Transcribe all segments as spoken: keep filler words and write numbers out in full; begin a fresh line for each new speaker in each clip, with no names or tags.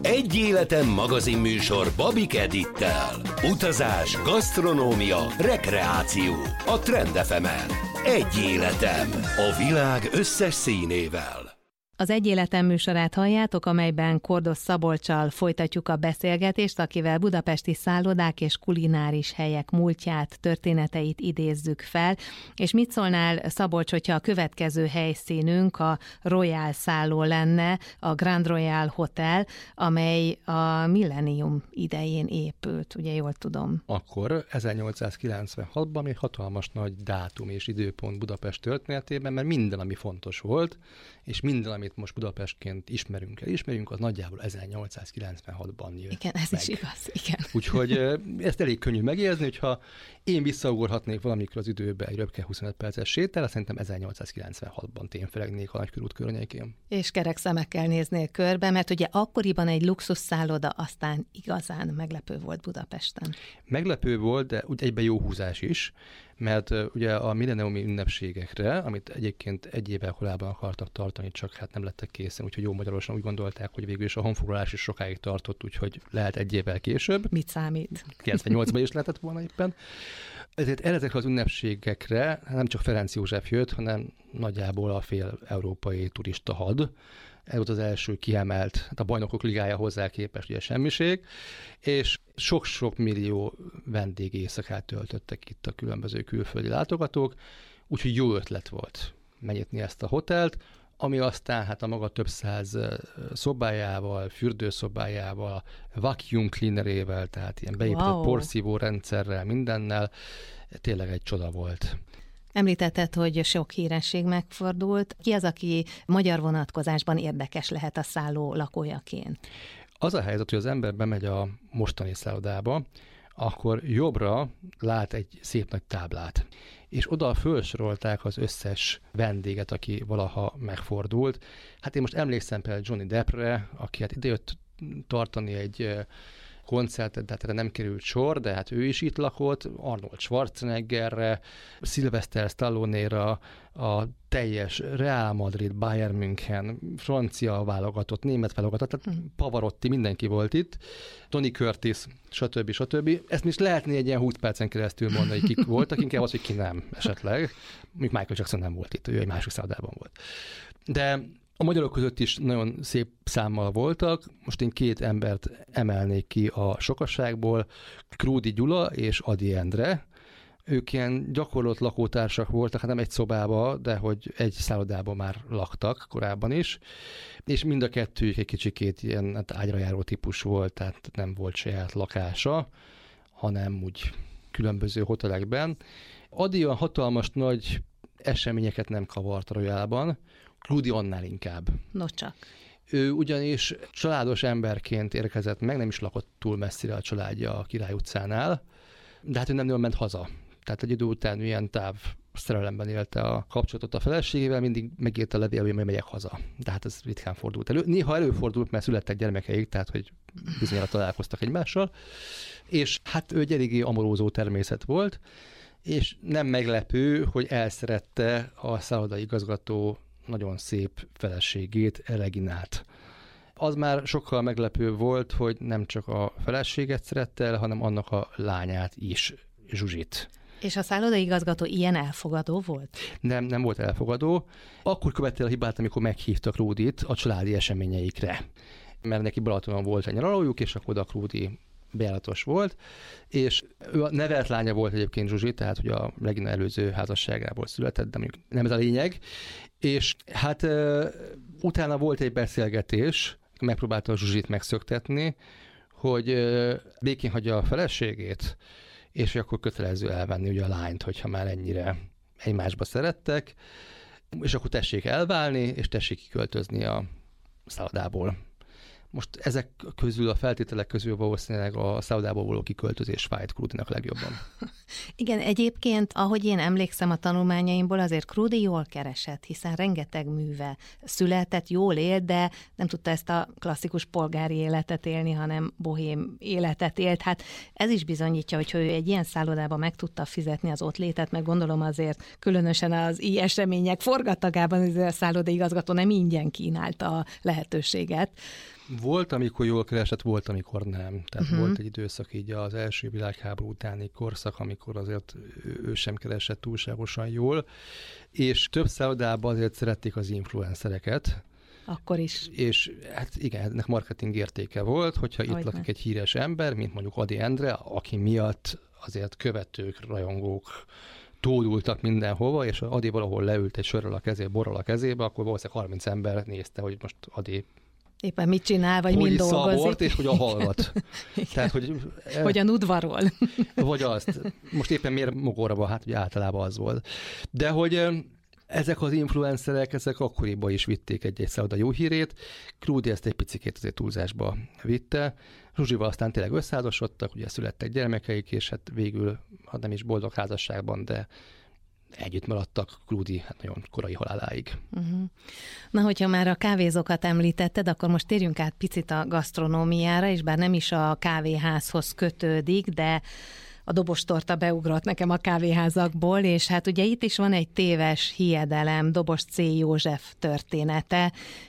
Egy életem magazinműsor Babik Edittel. Utazás, gasztronómia, rekreáció. A Trend ef emen. Egy életem. A világ összes színével.
Az Egy életem műsorát halljátok, amelyben Kordos Szabolccsal folytatjuk a beszélgetést, akivel budapesti szállodák és kulináris helyek múltját, történeteit idézzük fel. És mit szólnál, Szabolcs, hogyha a következő helyszínünk a Royal szálló lenne, a Grand Royal Hotel, amely a millennium idején épült, ugye jól tudom.
Akkor ezernyolcszázkilencvenhatban egy hatalmas nagy dátum és időpont Budapest történetében, mert minden, ami fontos volt, és minden, amit most Budapestként ismerünk el, ismerünk, az nagyjából ezernyolcszázkilencvenhatban jött.
Igen, ez
meg.
is igaz, igen.
Úgyhogy ezt elég könnyű megérzni, hogyha én visszaugorhatnék valamikor az időbe egy röpke huszonöt perces sétára, szerintem ezernyolcszázkilencvenhatban tényfelegnék a Nagykörút környékén. És
kerek szemekkel néznél körbe, mert ugye akkoriban egy luxusszálloda aztán igazán meglepő volt Budapesten.
Meglepő volt, de úgy egyben jó húzás is, mert uh, ugye a milleniumi ünnepségekre, amit egyébként egy évvel korábban akartak tartani, csak hát nem lettek készen, úgyhogy jó magyarosan úgy gondolták, hogy végül is a honfoglalás is sokáig tartott, úgyhogy lehet egy évvel később.
Mit számít?
kilencvennyolcban is lehetett volna éppen. Ezért ezekre az ünnepségekre nem csak Ferenc József jött, hanem nagyjából a fél európai turista had. Ez volt az első kiemelt, hát a Bajnokok Ligája hozzá képest ugye semmiség, és sok-sok millió vendég éjszakát töltöttek itt a különböző külföldi látogatók, úgyhogy jó ötlet volt megnyitni ezt a hotelt, ami aztán hát a maga több száz szobájával, fürdőszobájával, vacuum cleanerével, tehát ilyen beépített wow. porszívó rendszerrel, mindennel, tényleg egy csoda volt.
Említetted, hogy sok híresség megfordult. Ki az, aki magyar vonatkozásban érdekes lehet a szálló lakójaként?
Az a helyzet, hogy az ember bemegy a mostani szállodába, akkor jobbra lát egy szép nagy táblát, és oda felsorolták az összes vendéget, aki valaha megfordult. Hát én most emlékszem például Johnny Deppre, aki hát idejött tartani egy koncertet, de hát erre nem került sor, de hát ő is itt lakott, Arnold Schwarzeneggerre, Sylvester Stallone-ra, a teljes Real Madrid, Bayern München, francia válogatott, német válogatott, tehát hmm. Pavarotti, mindenki volt itt, Tony Curtis, stb. stb. Ezt is lehetné egy ilyen húsz percen keresztül mondani, hogy kik voltak, inkább az, hogy ki nem esetleg. Még Michael Jackson nem volt itt, ő egy másik szállodában volt. De a magyarok között is nagyon szép számmal voltak. Most én két embert emelnék ki a sokasságból, Krúdy Gyula és Ady Endre. Ők ilyen gyakorlott lakótársak voltak, hát nem egy szobába, de hogy egy szállodában már laktak korábban is, és mind a kettőjük egy kicsikét ilyen hát ágyra járó típus volt, tehát nem volt saját lakása, hanem úgy különböző hotelekben. Ady a hatalmas nagy eseményeket nem kavart a Royalban, Krúdy annál inkább.
No csak.
Ő ugyanis családos emberként érkezett meg, nem is lakott túl messzire a családja a Király utcánál, de hát ő nem nagyon ment haza. Tehát egy idő után ilyen táv szerelemben élte a kapcsolatot a feleségével, mindig megírta a levélben, hogy megyek haza. De hát ez ritkán fordult elő. Néha előfordult, mert születtek gyermekeik, tehát hogy bizonyára találkoztak egymással. És hát ő egy eléggé amorózó természet volt, és nem meglepő, hogy elszerette a szállodai igazgató nagyon szép feleségét, Reginát. Az már sokkal meglepő volt, hogy nem csak a feleséget szerette el, hanem annak a lányát is, Zsuzsit.
És a szállodai igazgató ilyen elfogadó volt?
Nem, nem volt elfogadó. Akkor követte el a hibát, amikor meghívta Krúdyt a családi eseményeikre. Mert neki Balatonon volt egy nyaralójuk, és akkor oda Krúdy bejáratos volt, és ő a nevelt lánya volt egyébként Zsuzsi, tehát hogy a Regina előző házasságából született, de mondjuk nem ez a lényeg. És hát uh, utána volt egy beszélgetés, megpróbálta a Zsuzsit megszöktetni, hogy uh, békén hagyja a feleségét, és akkor kötelező elvenni ugye a lányt, hogyha már ennyire egymásba szerettek, és akkor tessék elválni, és tessék kiköltözni a szállodából. Most ezek közül, a feltételek közül valószínűleg a szállodából való kiköltözés fájt Krúdynak legjobban.
Igen, egyébként, ahogy én emlékszem a tanulmányaimból, azért Krúdy jól keresett, hiszen rengeteg műve született, jól élt, de nem tudta ezt a klasszikus polgári életet élni, hanem bohém életet élt. Hát ez is bizonyítja, hogy ő egy ilyen szállodában meg tudta fizetni az ott létet, meg gondolom azért különösen az így események forgatagában a szállodai igazgató nem ingyen kínálta a lehetőséget.
Volt, amikor jól keresett, volt, amikor nem. Tehát
uh-huh.
volt egy időszak így az első világháború utáni korszak, amikor azért ő sem keresett túlságosan jól, és több szállodában azért szerették az influencereket.
Akkor is.
És hát igen, ennek marketing értéke volt, hogyha itt
Hogyne.
lakik egy híres ember, mint mondjuk Ady Endre, aki miatt azért követők, rajongók tódultak mindenhova, és Ady valahol leült egy sörrel a kezébe, borral a kezébe, akkor valószínűleg harminc ember nézte, hogy most Ady
éppen mit csinál, vagy mind dolgozik.
Hogy szabort, és hogy a hallgat. Tehát, hogy...
Hogyan udvarol.
Vagy azt. Most éppen miért mogorva, hát ugye általában az volt. De hogy ezek az influencerek, ezek akkoriban is vitték egy-egy szálloda jó hírét. Krúdi ezt egy picikét azért túlzásba vitte. Zsuzsival aztán tényleg összeházasodtak, ugye születtek gyermekeik, és hát végül, ha nem is boldog házasságban, de együtt maradtak Krúdi hát nagyon korai haláláig.
Uh-huh. Na, hogyha már a kávézókat említetted, akkor most térjünk át picit a gasztronómiára, és bár nem is a kávéházhoz kötődik, de a dobostorta beugrott nekem a kávéházakból, és hát ugye itt is van egy téves hiedelem, Dobos C. József története.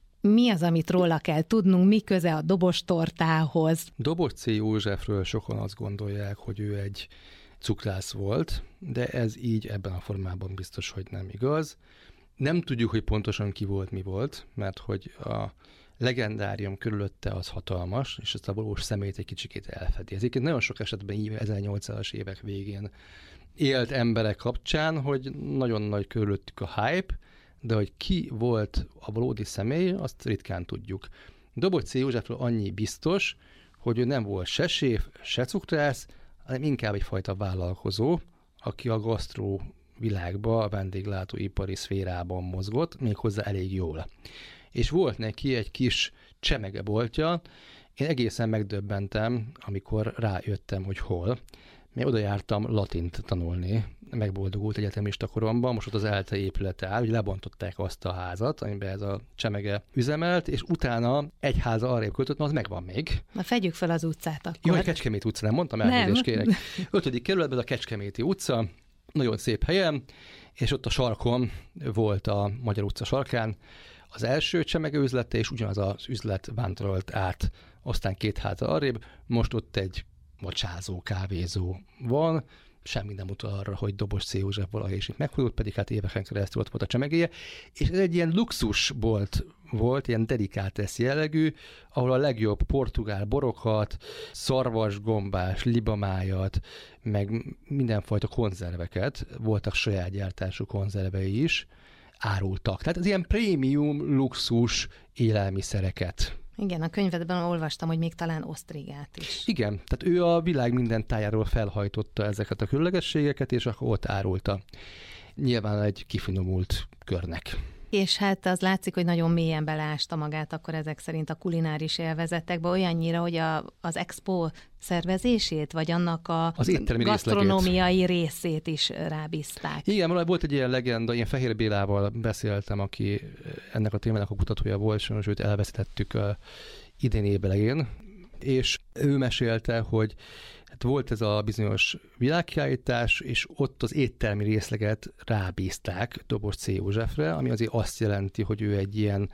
Mi az, amit róla kell tudnunk, mi köze a dobostortához?
Dobos C. Józsefről sokan azt gondolják, hogy ő egy cukrász volt, de ez így ebben a formában biztos, hogy nem igaz. Nem tudjuk, hogy pontosan ki volt, mi volt, mert hogy a legendárium körülötte az hatalmas, és ezt a valós személyt egy kicsikét elfedi. Ezért nagyon sok esetben ezernyolcszázas évek végén élt emberek kapcsán, hogy nagyon nagy körülöttük a hype, de hogy ki volt a valódi személy, azt ritkán tudjuk. Dobos C. Józsefről annyi biztos, hogy ő nem volt se séf, se cukrász, hanem inkább egyfajta vállalkozó, aki a gasztró világba, a vendéglátóipari szférában mozgott, méghozzá elég jól. És volt neki egy kis csemegeboltja, én egészen megdöbbentem, amikor rájöttem, hogy hol. Még oda jártam latint tanulni, megboldogult egyetemista koromban, most ott az ELTE épülete áll, hogy lebontották azt a házat, amiben ez a csemege üzemelt, és utána egy háza arrébb költött, na az megvan még.
Na fedjük fel az utcát akkor.
Jó, a Kecskemét utca, nem mondtam, elnézést kérek. Ötödik kerületben a Kecskeméti utca, nagyon szép helyen, és ott a sarkon volt a Magyar utca sarkán az első csemege üzlete, és ugyanaz az üzlet vándorolt át, aztán két háza arrébb, most ott egy macsázó, kávézó van, semmi nem utal arra, hogy Dobos C. József valahogy is itt meghújult, pedig hát éveken keresztül ott volt a csemegéje, és ez egy ilyen luxusbolt volt, ilyen dedikátes jellegű, ahol a legjobb portugál borokat, szarvasgombás, libamájat, meg mindenfajta konzerveket, voltak saját gyártású konzervei is, árultak. Tehát az ilyen prémium, luxus élelmiszereket.
Igen, a könyvedben olvastam, hogy még talán osztrigát is.
Igen, tehát ő a világ minden tájáról felhajtotta ezeket a különlegességeket, és akkor ott árulta. Nyilván egy kifinomult körnek.
És hát az látszik, hogy nagyon mélyen beleásta magát akkor ezek szerint a kulináris élvezetekbe, olyannyira, hogy a, az expo szervezését, vagy annak a
az
gasztronómiai részét is rábízták.
Igen, volt egy ilyen legenda, én Fehér Bélával beszéltem, aki ennek a témának a kutatója volt, sajnos őt elvesztettük a idén évelején, és ő mesélte, hogy hát volt ez a bizonyos világkiállítás, és ott az éttermi részleget rábízták Dobos C. Józsefre, ami azért azt jelenti, hogy ő egy ilyen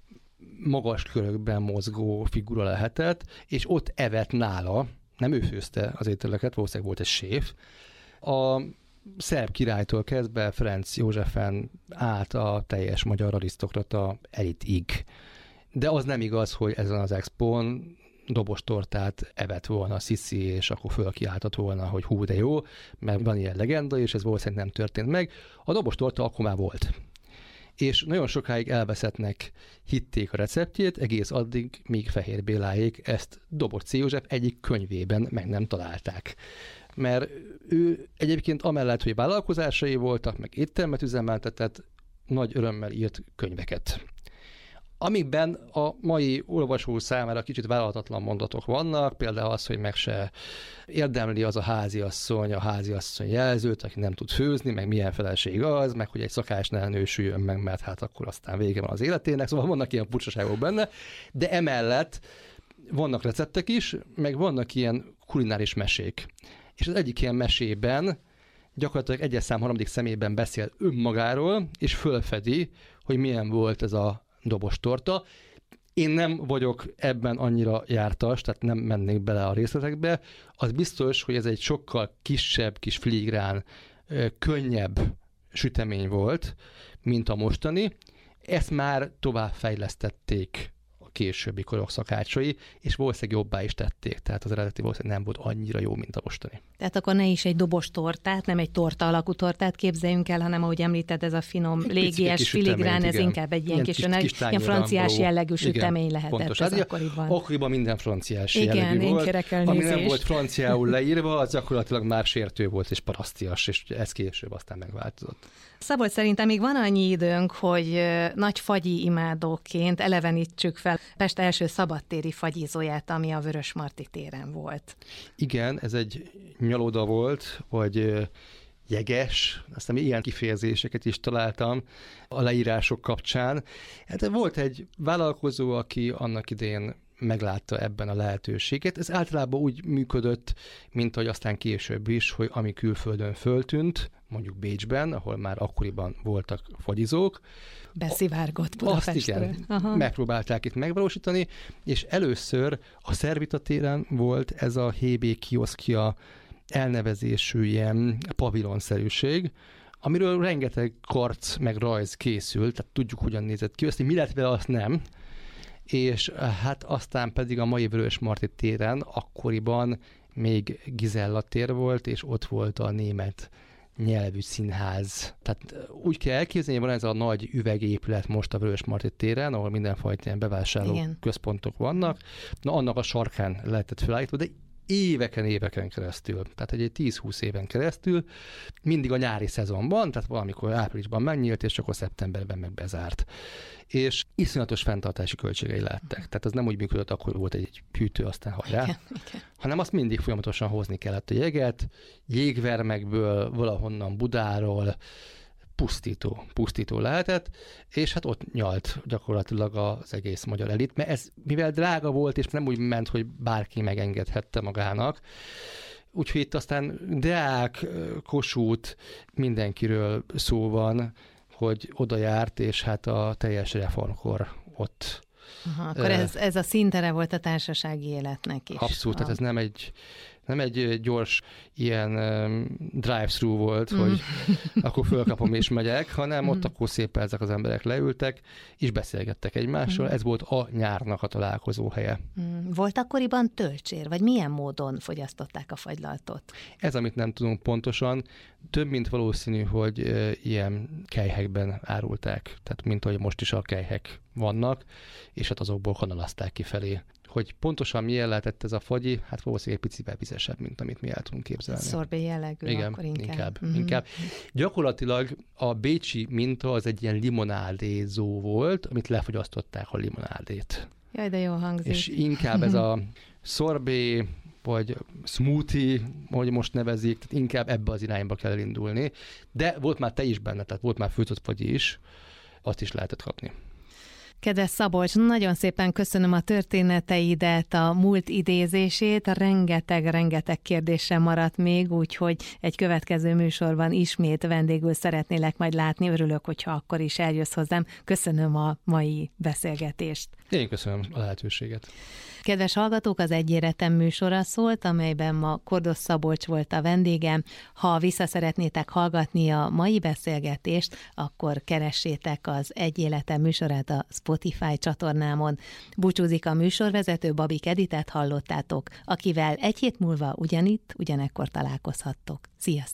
magas körökben mozgó figura lehetett, és ott evett nála, nem ő főzte az ételeket, valószínűleg volt egy séf, a szerb királytól kezdve Ferenc Józsefen át a teljes magyar arisztokrata elitig. De az nem igaz, hogy ezen az expón dobostortát evett volna Sziszi, és akkor fölkiáltott volna, hogy hú, de jó, mert van ilyen legenda, és ez valószínűleg nem történt meg. A dobostorta akkor már volt. És nagyon sokáig elveszettnek hitték a receptjét, egész addig, míg Fehér Béláék ezt Dobos C. József egyik könyvében meg nem találták. Mert ő egyébként amellett, hogy vállalkozásai voltak, meg éttermet üzemeltetett, nagy örömmel írt könyveket. Amikben a mai olvasó számára kicsit vállalhatatlan mondatok vannak, például az, hogy meg se érdemli az a háziasszony, a háziasszony jelzőt, aki nem tud főzni, meg milyen feleség az, meg hogy egy szakás ne nősüljön meg, mert hát akkor aztán vége van az életének, szóval vannak ilyen furcsaságok benne, de emellett vannak receptek is, meg vannak ilyen kulináris mesék. És az egyik ilyen mesében gyakorlatilag egyes szám harmadik személyben beszél önmagáról, és fölfedi, hogy milyen volt ez a dobostorta. Én nem vagyok ebben annyira jártas, tehát nem mennék bele a részletekbe. Az biztos, hogy ez egy sokkal kisebb, kis filigrán, könnyebb sütemény volt, mint a mostani. Ezt már tovább fejlesztették a későbbi korok szakácsai, és valószínűleg jobbá is tették. Tehát az eredeti valószínűleg nem volt annyira jó, mint a mostani.
Tehát akkor ne is egy dobos tortát, nem egy torta alakú tortát képzeljünk el, hanem ahogy említed, ez a finom, légies, filigrán, ez igen. Inkább egy ilyen, ilyen kis, kis, kis ilyen franciás való jellegű sütemény igen, lehetett pontos. Ez akkoriban.
Akkoriban minden franciás
igen,
jellegű volt. Ami
nézést.
nem volt franciául leírva, az gyakorlatilag már sértő volt és parasztias, és ez később aztán megváltozott.
Szabolcs, szerintem még van annyi időnk, hogy nagy fagyi imádóként elevenítsük fel Pest első szabadtéri fagyizóját, ami a Vörösmarty téren volt.
Igen, ez egy nyaloda volt, vagy jeges, aztán ilyen kifejezéseket is találtam a leírások kapcsán. Hát volt egy vállalkozó, aki annak idején meglátta ebben a lehetőséget. Ez általában úgy működött, mint ahogy aztán később is, hogy ami külföldön föltűnt, mondjuk Bécsben, ahol már akkoriban voltak fagyizók,
beszivárgott Budapestről.
Azt igen, aha. megpróbálták itt megvalósítani, és először a Szervita téren volt ez a hé bé kioszkia elnevezésű ilyen pavilonszerűség, amiről rengeteg karc meg rajz készült, tehát tudjuk, hogyan nézett ki, azt mi lett vele, azt nem. És hát aztán pedig a mai Vörösmarty téren akkoriban még Gizella tér volt, és ott volt a német nyelvű színház. Tehát úgy kell elképzelni, hogy van ez a nagy üvegépület most a Vörösmarty téren, ahol mindenfajta ilyen bevásárló igen. központok vannak. Na, annak a sarkán lehetett felállítva, de éveken, éveken keresztül, tehát egy tíz-húsz éven keresztül, mindig a nyári szezonban, tehát valamikor áprilisban megnyílt, és akkor szeptemberben meg bezárt. És iszonyatos fenntartási költségei lettek. Tehát ez nem úgy működött, akkor volt egy hűtő, aztán hajrá, igen, igen. hanem azt mindig folyamatosan hozni kellett a jeget, jégvermekből, valahonnan Budáról, pusztító, pusztító lehetett, és hát ott nyalt gyakorlatilag az egész magyar elit, mert ez mivel drága volt, és nem úgy ment, hogy bárki megengedhette magának, úgyhogy itt aztán Deák, Kossuth, mindenkiről szó van, hogy oda járt, és hát a teljes reformkor ott.
Aha, akkor ez, ez a színtere volt a társasági életnek is.
Abszolút, tehát ez nem egy Nem egy gyors ilyen um, drive-thru volt, mm. hogy akkor fölkapom és megyek, hanem mm. ott akkor szépen ezek az emberek leültek, és beszélgettek egymással. Mm. Ez volt a nyárnak a találkozó helye.
Mm. Volt akkoriban tölcsér, vagy milyen módon fogyasztották a fagylaltot?
Ez, amit nem tudunk pontosan, több mint valószínű, hogy uh, ilyen kelyhekben árulták. Tehát mint ahogy most is a kelyhek vannak, és hát azokból kanalazták kifelé. Hogy pontosan milyen lehetett ez a fagyi, hát valószínűleg egy picivel vizesebb, mint amit mi el tudunk képzelni.
Szorbé jellegű,
igen,
akkor inkább.
inkább,
mm-hmm.
inkább. Gyakorlatilag a bécsi minta az egy ilyen limonádézó volt, amit lefogyasztották a limonádét.
Jaj, de jól hangzik.
És inkább ez a szorbé, vagy smoothie, hogy most nevezik, tehát inkább ebbe az irányba kell elindulni. De volt már te is benne, tehát volt már főzott fagyi is, azt is lehetett kapni.
Kedves Szabolcs, nagyon szépen köszönöm a történeteidet, a múlt idézését, rengeteg-rengeteg kérdésem maradt még, úgyhogy egy következő műsorban ismét vendégül szeretnélek majd látni. Örülök, hogyha akkor is eljössz hozzám. Köszönöm a mai beszélgetést.
Én köszönöm a lehetőséget.
Kedves hallgatók, az Egy Életem műsora szólt, amelyben ma Kordosz Szabolcs volt a vendégem. Ha vissza szeretnétek hallgatni a mai beszélgetést, akkor keressétek az Egy Életem műsorát a Spotify csatornámon. Búcsúzik a műsorvezető, Babik Editet hallottátok, akivel egy hét múlva ugyanitt, ugyanekkor találkozhattok. Sziasztok!